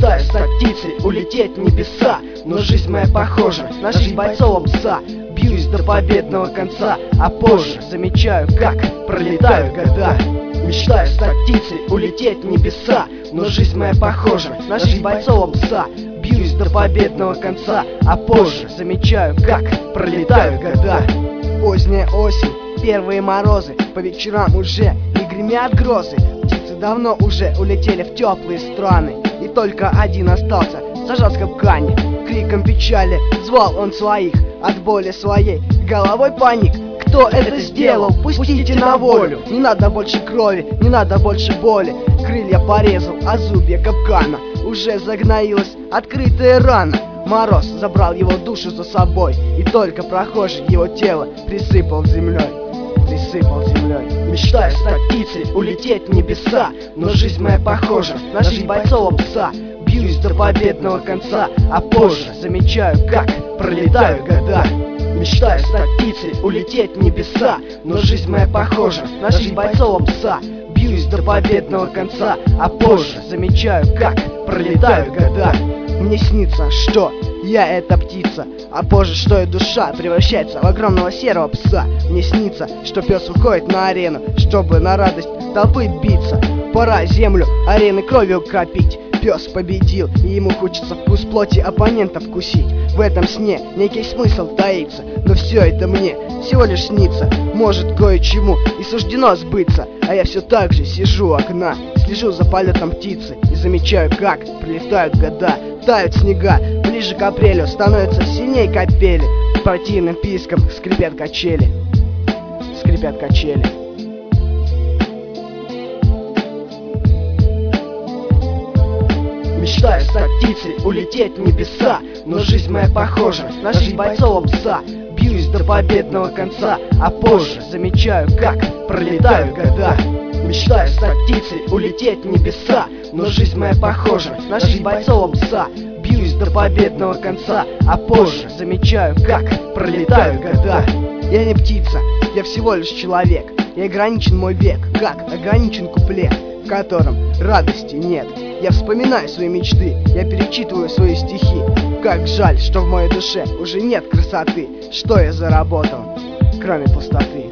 Мечтаю стать птицей, улететь в небеса, но жизнь моя похожа на жизнь бойцового пса. Бьюсь до победного конца, а позже замечаю, как пролетают года. Мечтаю стать птицей, улететь в небеса, но жизнь моя похожа на жизнь бойцового пса. Бьюсь до победного конца, а позже замечаю, как пролетают года. Поздняя осень, первые морозы, по вечерам уже не гремят грозы. Птицы давно уже улетели в теплые страны, и только один остался зажат в капкане. Криком печали звал он своих, от боли своей головой паник. Кто это сделал? Пустите на волю. Не надо больше крови, не надо больше боли. Крылья порезал, а зубья капкана уже загноилась открытая рана. Мороз забрал его душу за собой, и только прохожий его тело присыпал землей. Мечтаю стать птицей, улететь в небеса, но жизнь моя похожа на жизнь бойцового пса. Бьюсь до победного конца, а позже замечаю, как пролетают года. Мечтаю стать птицей, улететь в небеса, но жизнь моя похожа на жизнь бойцового пса. Бьюсь до победного конца, а позже замечаю, как пролетают года. Мне снится, что я эта птица, а позже, что и душа превращается в огромного серого пса. Мне снится, что пес уходит на арену, чтобы на радость толпы биться. Пора землю арены кровью кропить. Пес победил, и ему хочется вкус плоти оппонента вкусить. В этом сне некий смысл таится, но все это мне всего лишь снится. Может, кое-чему и суждено сбыться, а я все так же сижу у окна, слежу за полетом птицы и замечаю, как прилетают года. Тают снега, ближе к апрелю становятся сильней капели. Противным писком скрипят качели. Мечтаю стать птицей, улететь в небеса, но жизнь моя похожа на жизнь бойцового пса. Бьюсь до победного конца, а позже замечаю, как пролетают года. Мечтаю стать птицей, улететь в небеса, но жизнь моя похожа на жизнь бойцового пса. Бьюсь до победного конца, а позже замечаю, как пролетают года. Я не птица, я всего лишь человек, и ограничен мой век, как ограничен куплет, в котором радости нет. Я вспоминаю свои мечты, я перечитываю свои стихи. Как жаль, что в моей душе уже нет красоты. Что я заработал, кроме пустоты.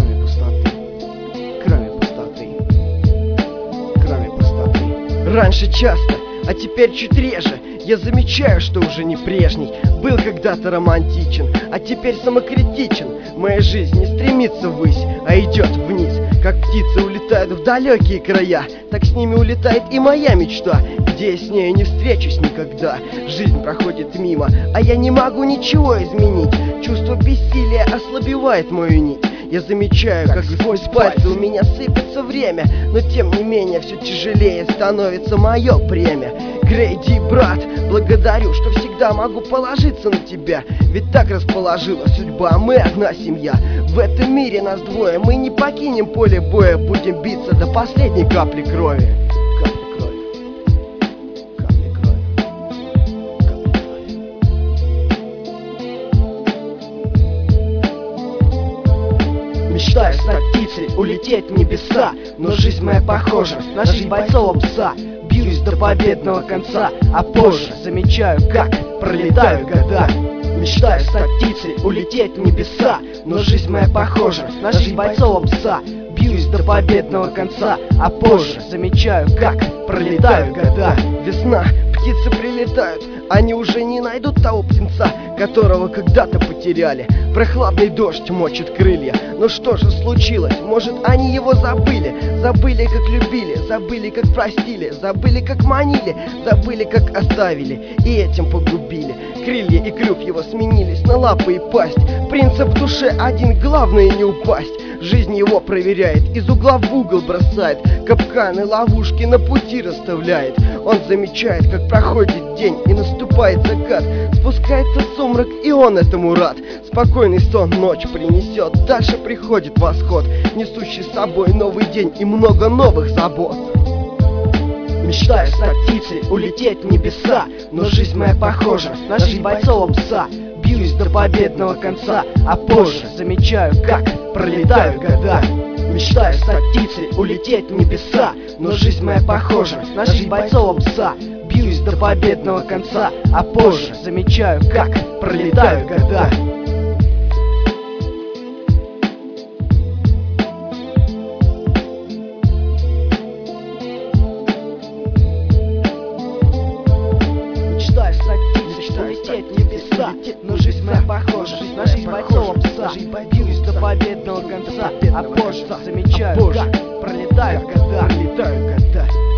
Раньше часто, а теперь чуть реже. Я замечаю, что уже не прежний. Был когда-то романтичен, а теперь самокритичен. Моя жизнь не стремится ввысь, а идет вниз. Как птицы улетают в далекие края, так с ними улетает и моя мечта, где я с нею не встречусь никогда. Жизнь проходит мимо, а я не могу ничего изменить. Чувство бессилия ослабевает мою нить. Я замечаю, как сквозь пальцы у меня сыпется время, но тем не менее все тяжелее становится мое бремя. Грейди, брат, благодарю, что всегда могу положиться на тебя. Ведь так расположила судьба, мы одна семья. В этом мире нас двое, мы не покинем поле боя. Будем биться до последней капли крови. Мечтаю стать птицей, улететь в небеса, но жизнь моя похожа на жизнь бойцового пса. Бьюсь до победного конца, а позже замечаю, как пролетают года. Мечтаю стать птицей, улететь в небеса, но жизнь моя похожа на жизнь бойцового пса. Бьюсь до победного конца, а позже замечаю, как пролетают года. Весна, птицы прилетают, они уже не найдут того птенца, которого когда-то потеряли. Прохладный дождь мочит крылья. Но что же случилось? Может, они его забыли? Забыли, как любили, забыли, как простили, забыли, как манили, забыли, как оставили, и этим погубили. Крылья и клюв его сменились на лапы и пасть. Принцип в душе один, главное не упасть. Жизнь его проверяет, из угла в угол бросает, капканы, ловушки на пути расставляет. Он замечает, как проходит день и наступает закат. Спускается сумрак, и он этому рад. Спокойный сон ночь принесет, дальше приходит восход, несущий с собой новый день и много новых забот. Мечтаю стать птицей, улететь в небеса, но жизнь моя похожа на жизнь бойцового пса. Бьюсь до победного конца, а позже замечаю, как пролетают года. Мечтаю стать птицей, улететь в небеса, но жизнь моя похожа на жизнь бойцового пса. бьюсь до победного конца, а позже замечаю, как пролетают года. Мечтаю стать птицей, улететь в небеса, но жизнь моя похожа на жизнь бойцового пса. Бьюсь до победного конца, а позже замечаю, как пролетают года.